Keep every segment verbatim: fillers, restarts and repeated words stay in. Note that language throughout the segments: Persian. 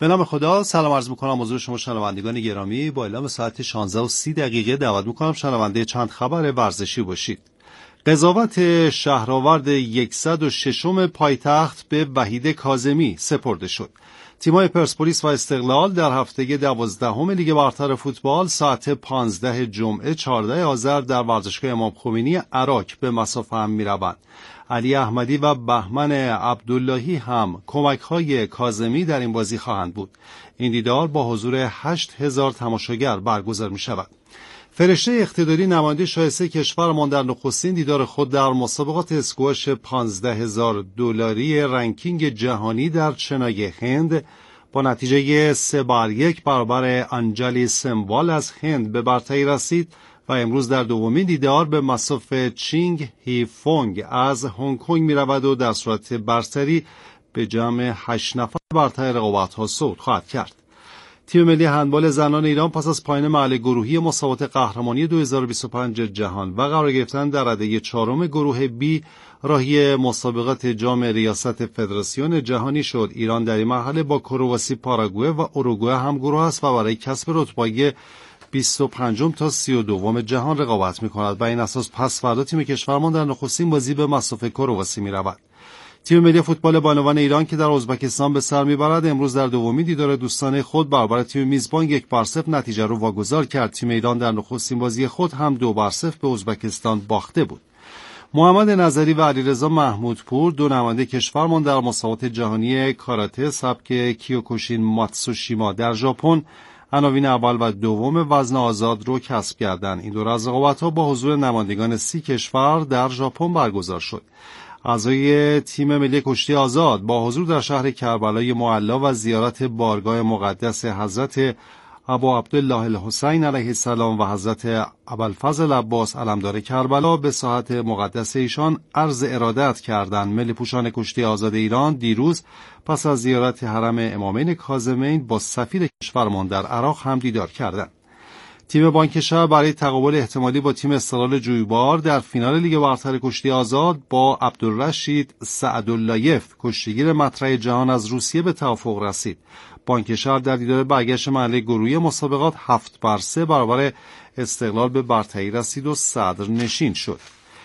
به نام خدا. سلام عرض میکنم حضور شما شنوندگان گرامی. با اعلام ساعت شانزده و سی دقیقه دعوت میکنم شنونده چند خبر ورزشی باشید. قضاوت شهرآورد صد و ششم پایتخت به وحید کاظمی سپرده شد. تیم‌های پرسپولیس و استقلال در هفته دوازدهم لیگ برتر فوتبال ساعت پانزده جمعه چهاردهم آذر در ورزشگاه امام خمینی عراق به مصاف هم می‌روند. علی احمدی و بهمن عبداللهی هم کمک‌های کاظمی در این بازی خواهند بود. این دیدار با حضور هشت هزار تماشاگر برگزار می‌شود. فرشته اقتداری نماینده شایسته کشورمان در نخستین دیدار خود در مسابقات اسکواش پانزده هزار دلاری رنکینگ جهانی در چنای هند با نتیجه سه بر یک برابر انجلی سموال از هند به برتری رسید و امروز در دومین دیدار به مصاف چینگ هی فونگ از هنگ کنگ می رود و در صورت برتری به جمع هشت نفر برتر رقابت‌ها صعود خواهد کرد. تیم ملی هندبال زنان ایران پس از پایان مرحله گروهی مسابقات قهرمانی دو هزار و بیست و پنج جهان و قرار گرفتن در رده چهارم گروه بی راهی مسابقات جام ریاست فدراسیون جهانی شد. ایران در این مرحله با کرواسی، پاراگوئه و اوروگوئه هم گروه است و برای کسب رتبه‌های بیست و پنجم تا سی و دوم جهان رقابت می‌کند و این اساس پس فردا تیم کشورمان در نخستین بازی به مصاف کرواسی می‌رود. تیم ملی فوتبال بانوان ایران که در ازبکستان به سر میبرد امروز در دومین دیدار دوستانه خود برابر تیم میزبان یک بر صفر نتیجه رو واگذار کرد. تیم ایران در نخستین بازی خود هم دو بر صفر به ازبکستان باخته بود. محمد نظری و علیرضا محمودپور دو نماینده کشورمان در مسابقات جهانی کاراته سبک کیوکوشین ماتسوشیما در ژاپن عناوین اول و دوم وزن آزاد رو کسب کردند. این دو رقابت‌ها با حضور نمایندگان سی کشور در ژاپن برگزار شد. اعضای تیم ملی کشتی آزاد با حضور در شهر کربلای معلا و زیارت بارگاه مقدس حضرت ابا عبدالله الحسین علیه السلام و حضرت ابوالفضل عباس علمدار کربلا به ساحت مقدس ایشان عرض ارادت کردند. ملی پوشان کشتی آزاد ایران دیروز پس از زیارت حرم امامین کاظمین با سفیر کشورمان در عراق هم دیدار کردند. تیم بانک شهر برای تقابل احتمالی با تیم استقلال جویبار در فینال لیگ برتر کشتی آزاد با عبدالرشید سعداللایف کشتیگیر مطرح جهان از روسیه به توافق رسید. بانک شهر در دیدار برگشت مرحله گروهی مسابقات هفت بر سه برابر استقلال به برتری رسید و صدر نشین شد.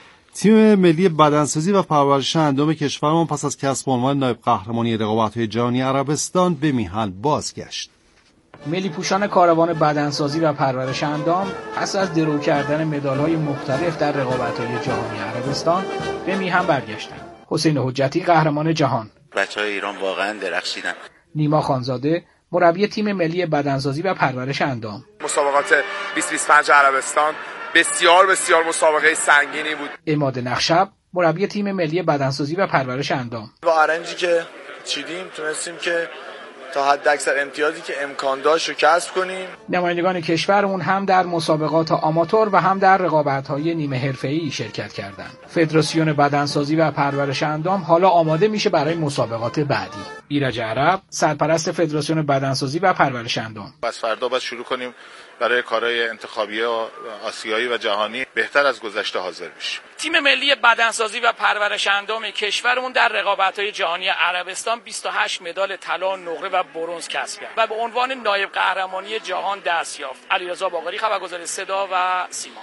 تیم ملی بدنسازی و پرورش اندام کشورمان پس از کسب عنوان نایب قهرمانی رقابت‌های جهانی عربستان به میهن بازگشت. ملی پوشان کاروان بدنسازی و پرورش اندام پس از درو کردن مدال‌های مختلف در رقابت‌های جهانی عربستان به میهن برگشتند. حسین حجتی قهرمان جهان. بچه‌های ایران واقعا درخشیدن. نیما خانزاده مربی تیم ملی بدنسازی و پرورش اندام. مسابقات بیست بیست و پنج عربستان بسیار بسیار مسابقه سنگینی بود. عماد نخشب مربی تیم ملی بدنسازی و پرورش اندام. با ارنجی که چیدیم تونستیم که تا حد اکثر امتیازی که امکان داشت رو کسب کنیم. نمایندگان کشورمون هم در مسابقات آماتور و هم در رقابت‌های نیمه حرفه‌ای شرکت کردند. فدراسیون بدنسازی و پرورش اندام حالا آماده میشه برای مسابقات بعدی. ایرج عرب سرپرست فدراسیون بدنسازی و پرورش اندام. از فردا باید شروع کنیم برای کارهای انتخابی آسیایی و جهانی بهتر از گذشته حاضر بشیم. تیم ملی بدنسازی و پرورش اندام کشورمون در رقابت‌های جهانی عربستان بیست و هشت مدال طلا، نقره و برنز کسب کرد و به عنوان نایب قهرمانی جهان دست یافت. علیرضا باقری خبرگزار صدا و سیما.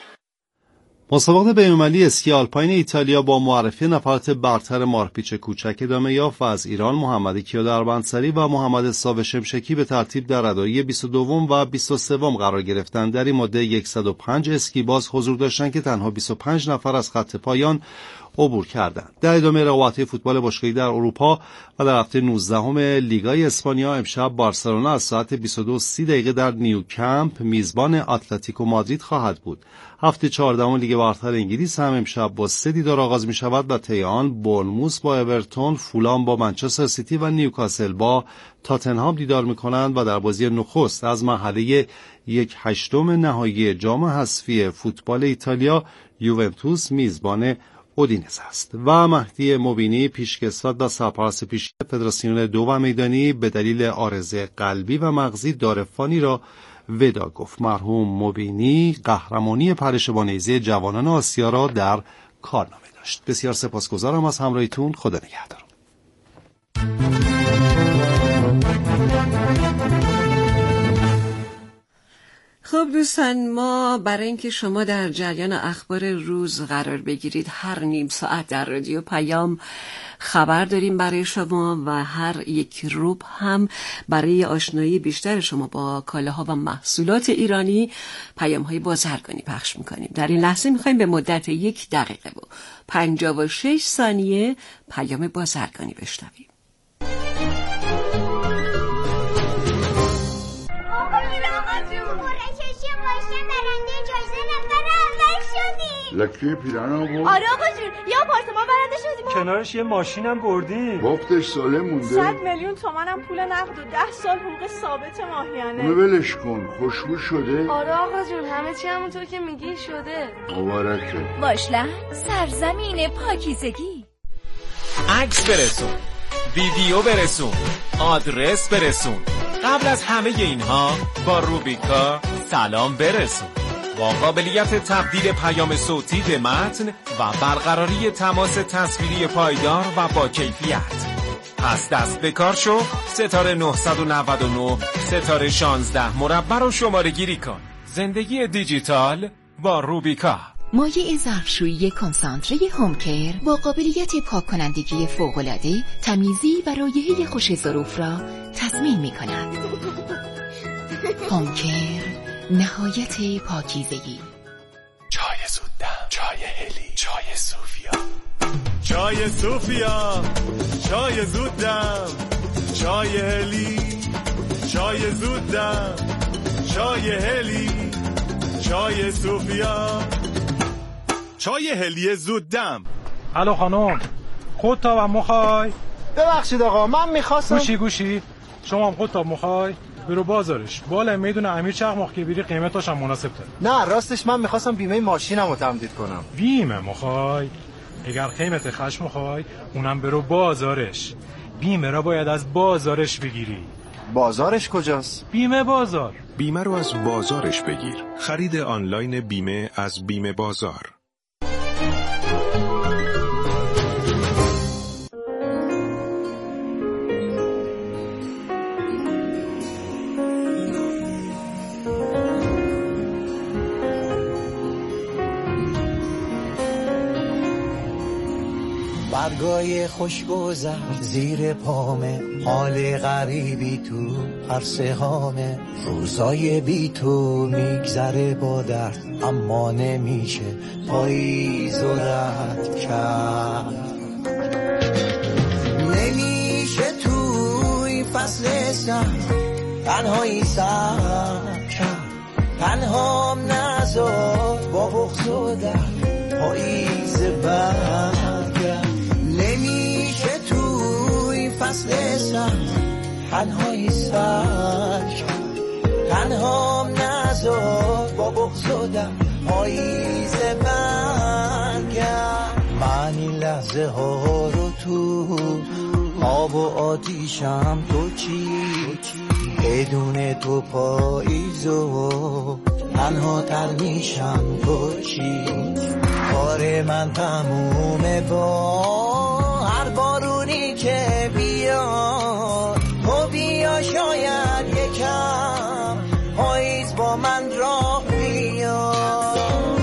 مسابقات بین‌المللی اسکی آلپاین ایتالیا با معرفی نفرات برتر مارپیچ کوچک ادامه یافت و از ایران محمد کیا دربندسری و محمد ساوه شمشکی به ترتیب در ردایی بیست و دوم و بیست و سوم قرار گرفتند. در این مدت صد و پنج اسکی باز حضور داشتند که تنها بیست و پنج نفر از خط پایان عبور کردند. در ادامه رقابت‌های فوتبال باشگاهی در اروپا و در هفته نوزدهم لیگای اسپانیا امشب بارسلونا از ساعت بیست و دو و سی دقیقه در نیوکمپ میزبان اتلتیکو مادرید خواهد بود. هفته چهاردهم لیگ برتر انگلیس هم امشب با سه دیدار آغاز می شود و طی آن بورنموث با اورتون، فولام با منچستر سیتی و نیوکاسل با تاتنهام دیدار می کنند و در بازی نخست از مرحله یک هشتم نهایی جام حذفی فوتبال ایتالیا یوونتوس میزبان اودینزه است. و مهدی مبینی پیشکسوت و سرپرست پیشین فدراسیون دو و میدانی به دلیل عارضه قلبی و مغزی دارفانی را ودا گفت. مرحوم مبینی قهرمانی پرش با نیزه جوانان آسیا را در کارنامه داشت. بسیار سپاسگزارم از همراهیتون. خدا نگهدار. دوستان، ما برای اینکه شما در جریان اخبار روز قرار بگیرید هر نیم ساعت در رادیو پیام خبر داریم برای شما و هر یک روب هم برای آشنایی بیشتر شما با کالاها و محصولات ایرانی پیام‌های بازرگانی پخش می‌کنیم. در این لحظه می‌خوایم به مدت یک دقیقه و پنجاه و شش ثانیه پیام بازرگانی بشنویم. لکی پیرانو بود؟ آره آقا جون، یا آپارتمان برنده شدیم کنارش یه ماشینم بردیم. وقتش ساله مونده. صد میلیون تومنم پول نقد و ده سال حقوق ثابت ماهیانه. اونو ولش کن، خوشبو شده؟ آره آقا جون، همه چی همونطور که میگی شده. مبارکه. واشلند سرزمین پاکیزگی. عکس برسون، ویدیو برسون، آدرس برسون. قبل از همه اینها با روبیکا سلام برسون. با قابلیت تبدیل پیام صوتی به متن و برقراری تماس تصویری پایدار و با کیفیت. پس دست به کار شو، ستاره نه نه نه ستاره شانزده مربع رو شماره گیری کن. زندگی دیجیتال با روبیکا. مایع ظرفشویی کنسانتره هومکر با قابلیت پاک کنندگی فوق‌العاده، تمیزی و رایحه خوش ظروف را تضمین می کند. هومکر، نهایت پاکیزگی. چای زودم، چای هلی، چای صوفیا. چای صوفیا، چای زودم، چای هلی، چای زودم، چای هلی، چای صوفیا، چای هلی زودم. الو خانم، خودتا و مخوای؟ ببخشید آقا، من میخواستم. گوشی گوشی شما هم خودتا مخوای؟ برو بازارش، بالا میدونه امیر چخماق که بیری قیمتاش هم مناسب تره. نه راستش من میخواستم بیمه ماشینم رو تمدید کنم. بیمه مخوای؟ اگر قیمت خشم مخوای اونم برو بازارش. بیمه را باید از بازارش بگیری. بازارش کجاست؟ بیمه بازار. بیمه رو از بازارش بگیر. خرید آنلاین بیمه از بیمه بازار. برگای خوشگذر زیر پامه، حال غریبی تو پرسه هامه، روزای بی تو میگذره با درد، اما نمیشه پاییز و رد کرد. نمیشه توی فصل سرد تنهایی سر کرد، تنهام نذار با بغض و درد پاییز برگرد. نمیشه توی فصل سرد تنهایی سر کرد، تنهام نذار با بغض و درد پاییز برگرد. من این لحظه ها رو تو آب و آتیشم، تو چی بدون تو پاییز و تنها تر میشم، تو چی کار من تمومه با هر بارونی که بیاد. تو بیا شاید یکم پاییز با من راه بیاد.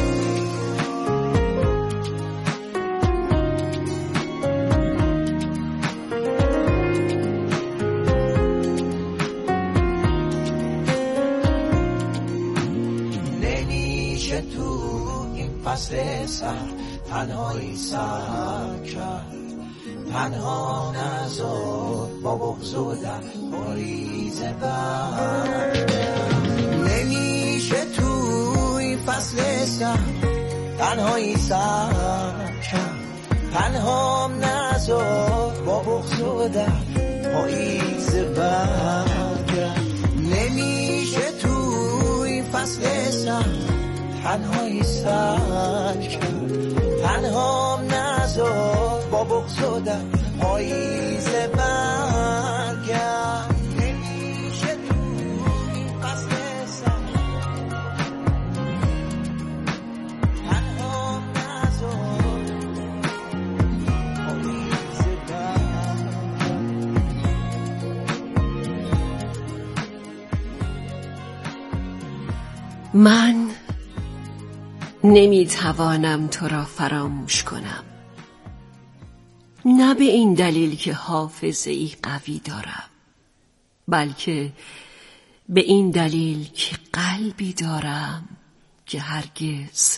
نمیشه تو این فصل سر تنهایی سر کرد، تنها نذار با بغض و درد پاییز برگرد. نمیشه توی فصل سر تنهایی سر کرد، تنها نذار با بغض و درد پاییز برگرد. نمیشه توی فصل سر تنهایی سر کرد، تنها نذار با بغض و درد پاییز برگرد. نمیشه توی فصل سر تنها نذار پاییز برگرد. من نمیتوانم تو را فراموش کنم، نه به این دلیل که حافظه‌ای قوی دارم، بلکه به این دلیل که قلبی دارم که هرگز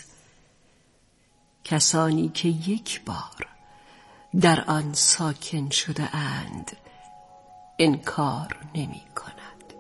کسانی که یک بار در آن ساکن شده اند انکار نمی کند.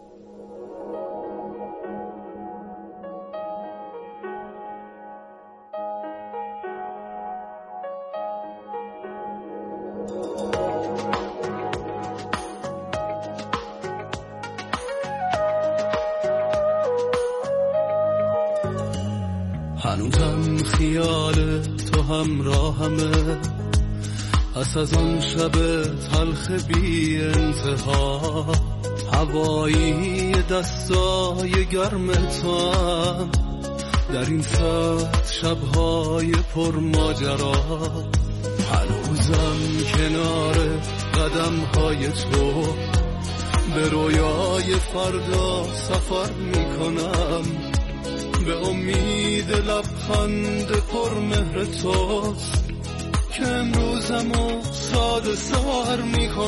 هنوزم خیال تو همراهمه، پس از آن شب تلخ بی انتها، هوایی دستای گرم تو هم در این ساعت شبهای پر ماجرا. هنوزم کنار قدمهای تو به رویای فردا سفر میکنم، به امید لبخند پر مهر توست که امروزمو ساده سر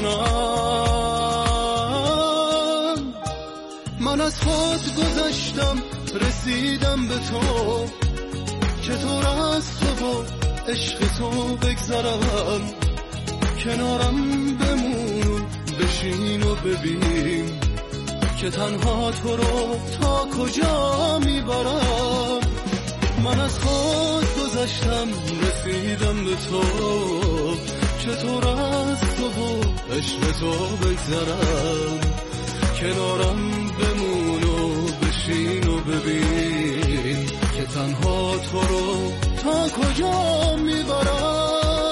میکنم. من از خود گذشتم رسیدم به تو، چطور از تو و عشق تو بگذرم، کنارم بمون بشین و ببین که تنها تو رو تا کجا میبرم. من از خود گذشتم رسیدم به تو، چطور از تو و عشق تو بگذرم، کنارم بمون و بشین و ببین که تنها تو رو تا کجا میبرم.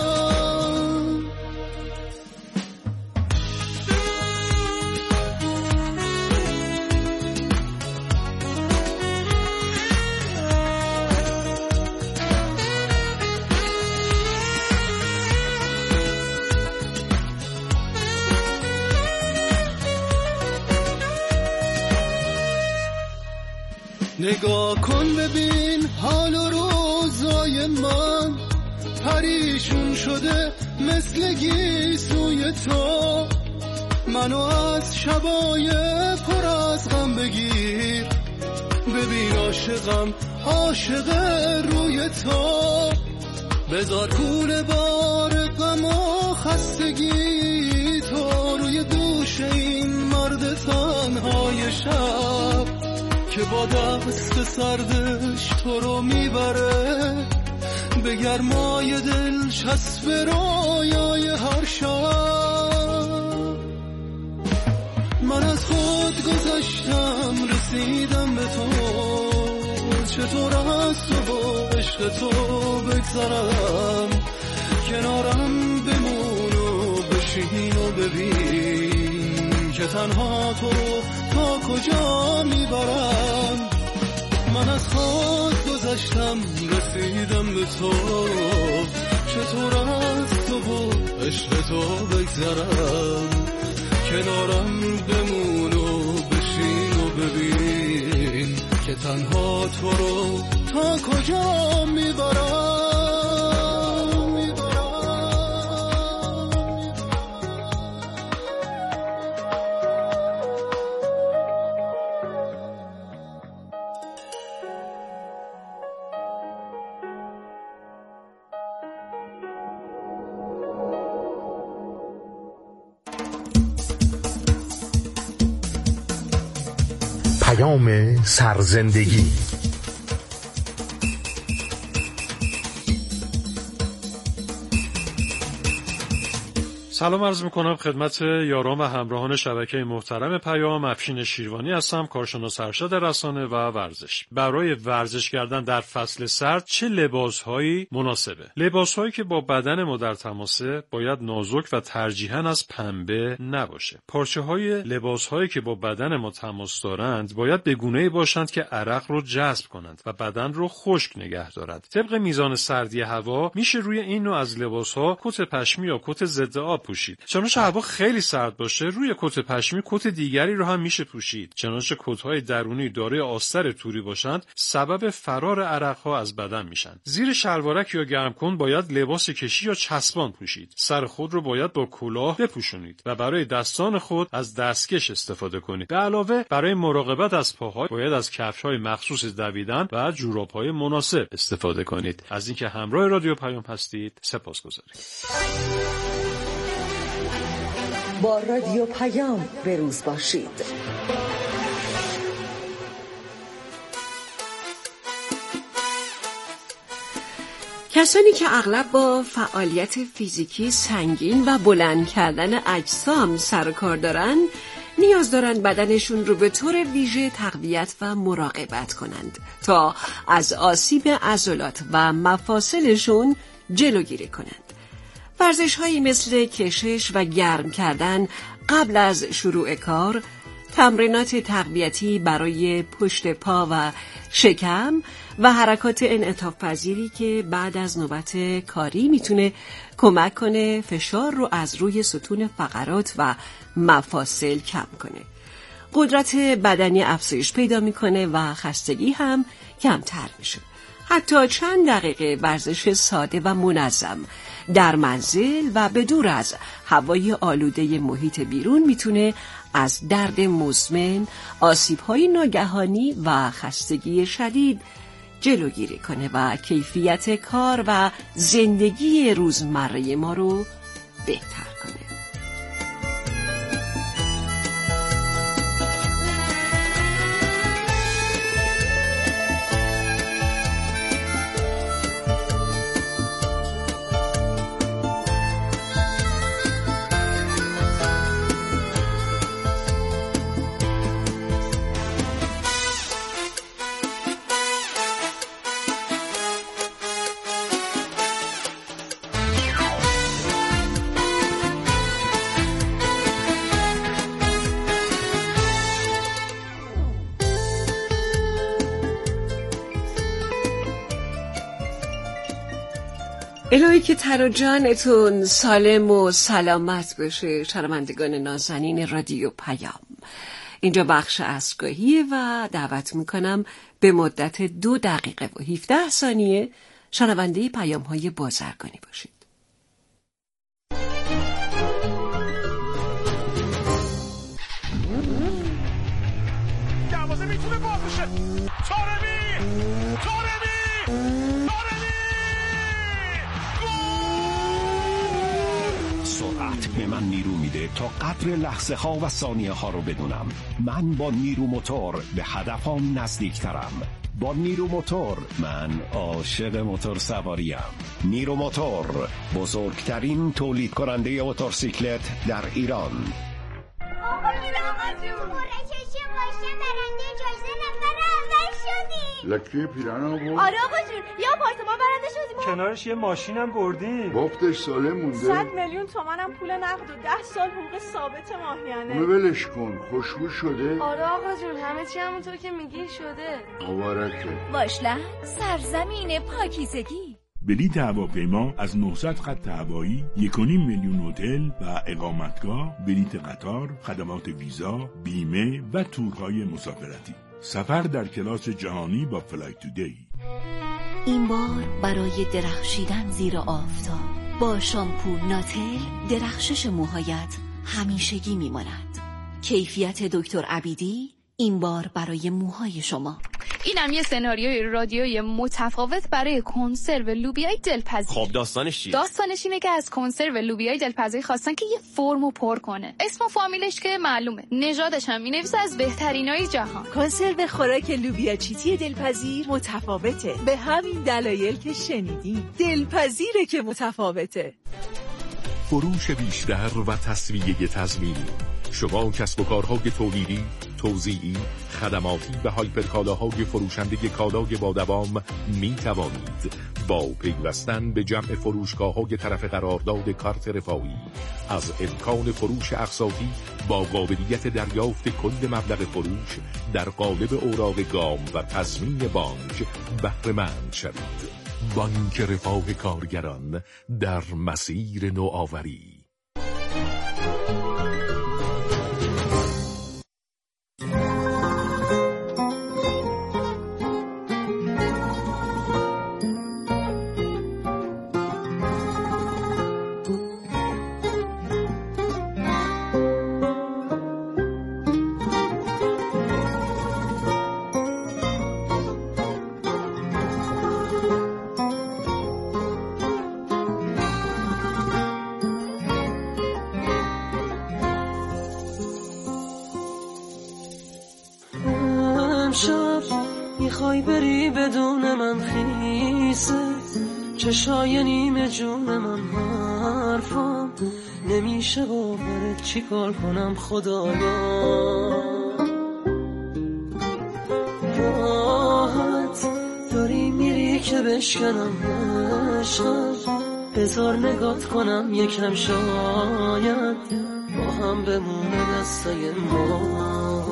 نگاه کن ببین حال و روزای من پریشون شده مثل گیسوی تو، منو از شبای پر از غم بگیر، ببین عاشقم عاشق روی تو، بذار کوله بار غم و خستگی تو روی دوش این مرد تنهای شب که با دست سردش تو رو میبره به گرمای دل چسب رویای هر شب. من از خود گذشتم رسیدم به تو، چطور از تو و عشق تو بگذرم، کنارم بمون و بشین و ببین که تنها تو تا کجا میبرم. من از خود گذشتم رسیدم به تو، چطور از تو و عشق تو بگذرم، کنارم بمون و بشین و ببین که تنها تو رو تا کجا میبرم. پیام سرزندگی. سلام عرض میکنم خدمت یاران و همراهان شبکه محترم پیام. افشین شیروانی هستم، کارشناس ارشد رسانه و ورزش. برای ورزش کردن در فصل سرد چه لباسهایی مناسبه؟ لباسهایی که با بدن ما در تماسه باید نازک و ترجیحاً از پنبه نباشه. پارچه‌های لباسهایی که با بدن ما تماس دارند باید به گونه‌ای باشند که عرق رو جذب کنند و بدن رو خشک نگه دارد. طبق میزان سردی هوا میشه روی این نوع از لباسها کت پشمی یا کت ضد آب پوشید. چنانچه هوا خیلی سرد باشه روی کت پشمی کت دیگری رو هم میشه پوشید. چنانچه کت‌های درونی دارای آستر توری باشند سبب فرار عرق‌ها از بدن میشن. زیر شلوارک یا گرمکن باید لباس کشی یا چسبان پوشید. سر خود رو باید با کلاه بپوشونید و برای دستان خود از دستکش استفاده کنید. به علاوه برای مراقبت از پاها باید از کفش‌های مخصوص دویدن و جوراب‌های مناسب استفاده کنید. از اینکه همراه رادیو پیام هستید سپاسگزاریم. با رادیو پیام به روز باشید. کسانی که اغلب با فعالیت فیزیکی سنگین و بلند کردن اجسام سر و کار دارن نیاز دارن بدنشون رو به طور ویژه تقویت و مراقبت کنند تا از آسیب عضلات و مفاصلشون جلوگیری کنند. ورزش‌هایی مثل کشش و گرم کردن قبل از شروع کار، تمرینات تقویتی برای پشت پا و شکم و حرکات انعطاف پذیری که بعد از نوبت کاری میتونه کمک کنه فشار رو از روی ستون فقرات و مفاصل کم کنه. قدرت بدنی افزایش پیدا میکنه و خستگی هم کمتر میشه. حتی چند دقیقه ورزش ساده و منظم در منزل و به دور از هوای آلوده محیط بیرون میتونه از درد مزمن، آسیب‌های ناگهانی و خستگی شدید جلوگیری کنه و کیفیت کار و زندگی روزمره ما رو بهتر کنه. الهی که تن و جانتون سالم و سلامت بشه. شنوندگان نازنین رادیو پیام، اینجا بخش اسگاهیه و دعوت میکنم به مدت دو دقیقه و هفده ثانیه شنونده پیام های بازرگانی باشید. دروازه میتونه باز بشه. تارمی تارمی سرعت به من نیرو میده تا قدر لحظه ها و ثانیه ها رو بدونم. من با نیرو موتور به هدفم نزدیکترم. با نیرو موتور من عاشق موتور سواریم. نیرو موتور، بزرگترین تولید کننده موتورسیکلت در ایران. لکه پیرن آقا. آره آقا جون، یه آپارتمان برنده شدیم. کنارش یه ماشینم بردیم. باختش ساله مونده. صد میلیون تومنم پول نقد و ده سال حقوق ثابت ماهیانه. اونو ولش کن، خوشبو شده. آره آقا جون، همه چی همونطور که میگی شده. مبارکه. واشلند، سرزمین پاکیزگی. بلیط هواپیما از نهصد خط هوایی، یک و نیم میلیون هتل و اقامتگاه، بلیط قطار، خدمات ویزا، بیمه و تورهای مسافرتی. سفر در کلاس جهانی با فلای تودی. این بار برای درخشیدن زیر آفتاب با شامپو ناتل درخشش موهایت همیشگی میماند. کیفیت دکتر عبیدی این بار برای موهای شما. اینم یه سناریوی رادیویی متفاوت برای کنسرو لوبیای دلپذیر. خب داستانش چیه؟ داستانش اینه که از کنسرو لوبیای دلپذیر خواستن که یه فرمو پر کنه. اسم و فامیلش که معلومه، نژادش هم می‌نویسه از بهترینای جهان. کنسرو خوراک لوبیا چیتی دلپذیر متفاوته. به همین دلایل که شنیدین، دلپذیره که متفاوته. فروش بیشتر و تسویه تضمینی. شما کسب و کارهای تولیدی، توزیعی، خدماتی و هایپرکالاهای فروشنده کالای با دوام می توانید با پیوستن به جمع فروشگاه‌های طرف قرارداد کارت رفاهی از امکان فروش اقساطی با قابلیت دریافت کل مبلغ فروش در قالب اوراق گام و تضمین بانک بهره مند شوید. بانک رفاه کارگران در مسیر نوآوری. امشب میخوای بری بدون من خیسه، چشای نیمه جون من حرفم نمیشه باورت چی کار کنم خدایا. راحت داری میری که بشکنم عشقم، بذار نگات کنم یکم شاید با هم بمونه دستای ما.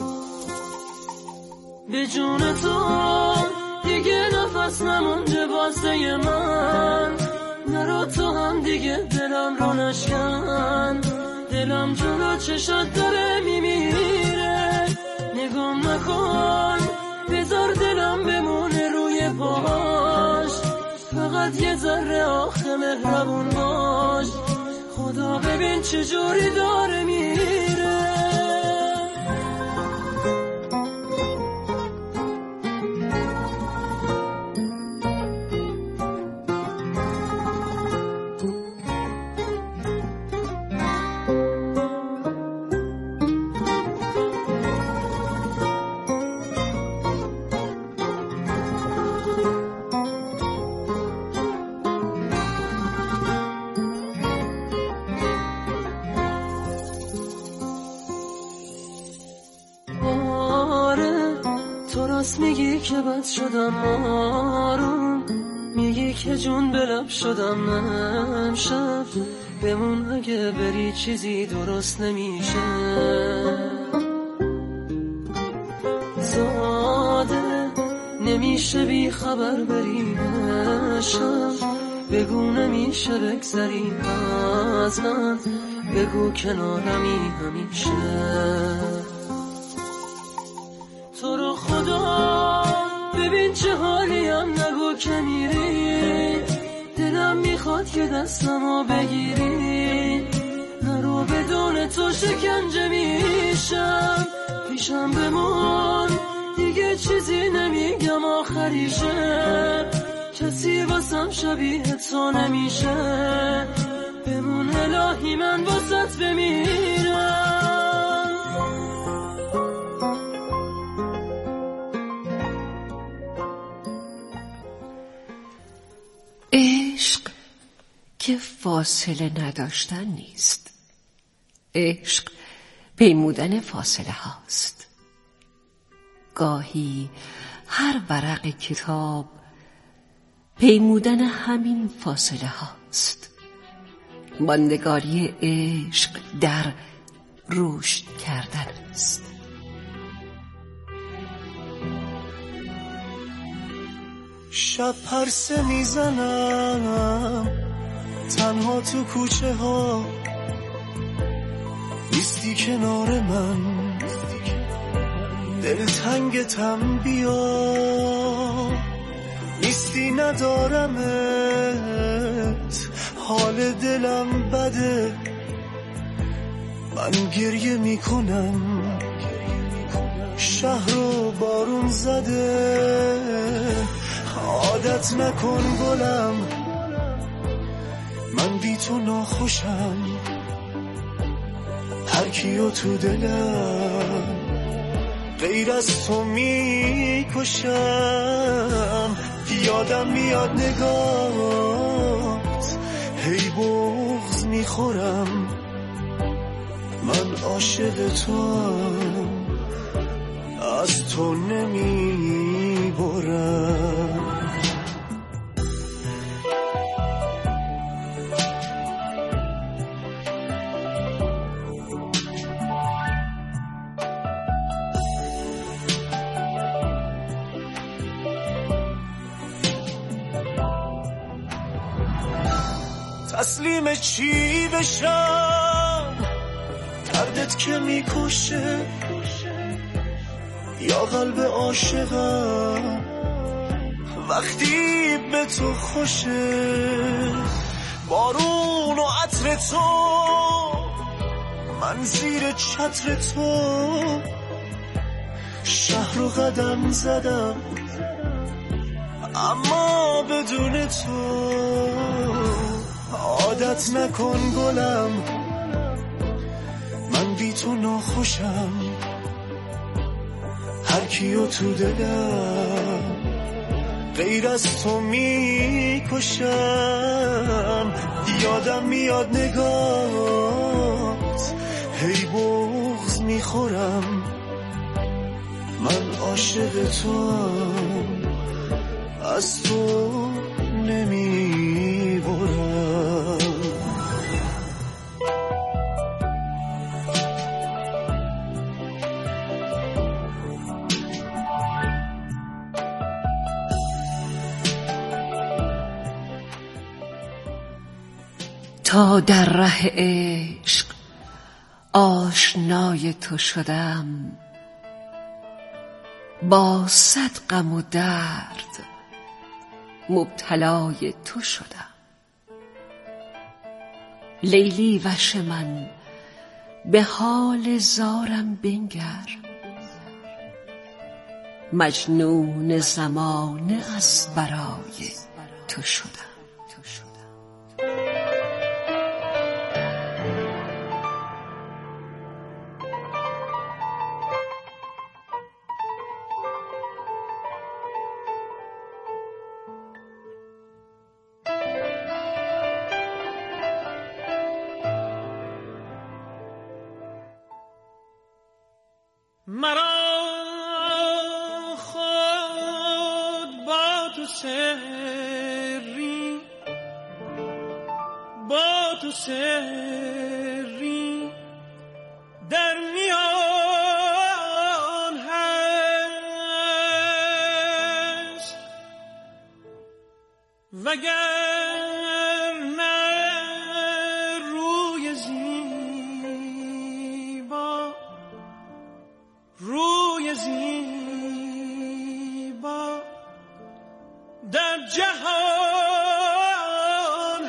به جون تو دیگه نفس نمونده واسه من، نرو تو هم دیگه دلم رو نشکن، دلم جلو چشات داره میمیره، نگام نکن بذار دلم بمونه روی پاش، فقط یه ذره آخه مهربون باش، خدا ببین چجوری داره میره. میگی که بد شدم آروم، میگی که جون بلب شدم امشب، بمون اگه بری چیزی درست نمیشه. زاده نمیشه بی خبر بری شب، بگو نمیشه بگذری از من، بگو کنارمی همیشه. تو رو خدا ببین چه حالیم، نگو که میری، دلم میخواد که دستمو بگیری، نرو بدون تو شکنجه میشم، پیشم بمون دیگه چیزی نمیگم آخریشه، کسی واسم شبیه تو نمیشه، بمون الهی من واسط بمیرم. عشق که فاصله نداشتن نیست، عشق پیمودن فاصله هاست. گاهی هر ورق کتاب پیمودن همین فاصله هاست. ماندگاری عشق در رشد کردن است. شب پرسه میزنم تنها تو کوچه ها، نیستی کنار من، دلتنگتم بیا، نیستی ندارمت، حال دلم بده، من گریه میکنم، شهر رو بارون زده، عادت نکن گلم، من بی تو ناخوشم، هر کیو تو دلم غیر از تو میکشم، یادم میاد نگات، هی بغض میخورم، من عاشق توام، از تو نمیبرم. تسلیم چی بشم، دردت که میکشه، یا قلب عاشقم وقتی به تو خوشه، بارون و عطر تو، من زیر چتر تو، شهر رو قدم زدم اما بدون تو، عادت نکن گلم، من بی تو ناخوشم، هر کیو تو دلم غیر از تو میکشم. یادم میاد نگات هی بغض میخورم. من عاشق تو هم از تو نمیبرم. تا در ره عشق آشنای تو شدم، با صد غم و درد مبتلای تو شدم. لیلی وش من به حال زارم بنگر، مجنون زمانه از برای تو شدم. مرا خود با تو سری، با تو سری در میان هست، وگر زیبا در جهان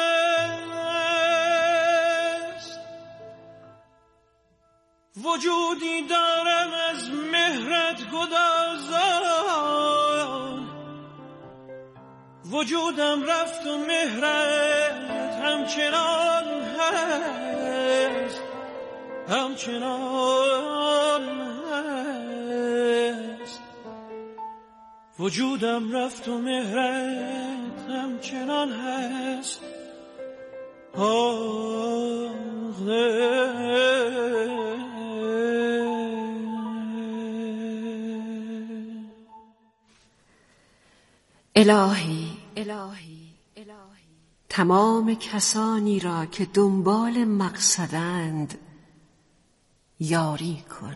هست. وجودی دارم از مهرت گدازان، وجودم رفت و مهرت همچنان هست، همچنان هست. وجودم رفت و مهرت همچنان هست. آه الهی الهی تمام کسانی را که دنبال مقصدند یاری کن.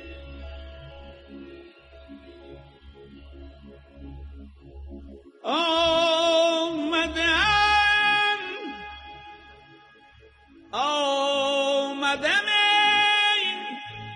آه